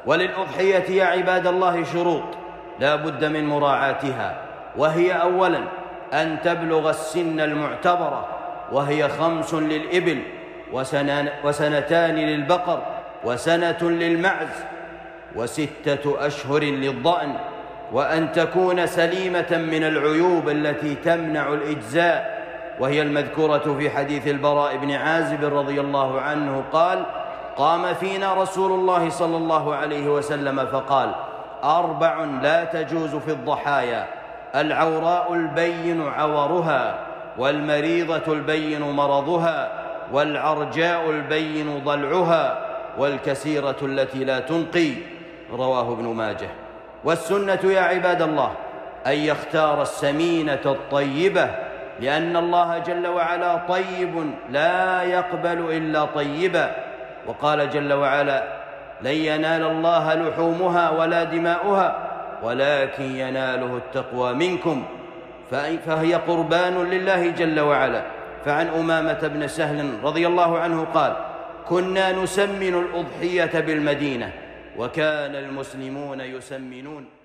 وللأضحية يا عباد الله شروط لا بد من مراعاتها، وهي أولاً أن تبلغ السن المعتبرة، وهي 5 للإبل، 2 للبقر، 1 للمعز، و6 أشهر للضأن، وأن تكون سليمة من العيوب التي تمنع الإجزاء، وهي المذكورة في حديث البراء بن عازب رضي الله عنه قال: قام فينا رسول الله صلى الله عليه وسلم فقال: 4 لا تجوز في الضحايا: العوراء البين عورها، والمريضة البين مرضها، والعرجاء البين ضلعها، والكسيرة التي لا تنقي. رواه ابن ماجه. والسنة يا عباد الله أن يختار السمينة الطيبة، لأن الله جل وعلا طيب لا يقبل إلا طيبا، وقال جل وعلا: لن ينال الله لحومها ولا دماؤها ولكن يناله التقوى منكم، فهي قربان لله جل وعلا. فعن أمامة بن سهل رضي الله عنه قال: كنا نسمن الأضحية بالمدينة، وكان المسلمون يسمنون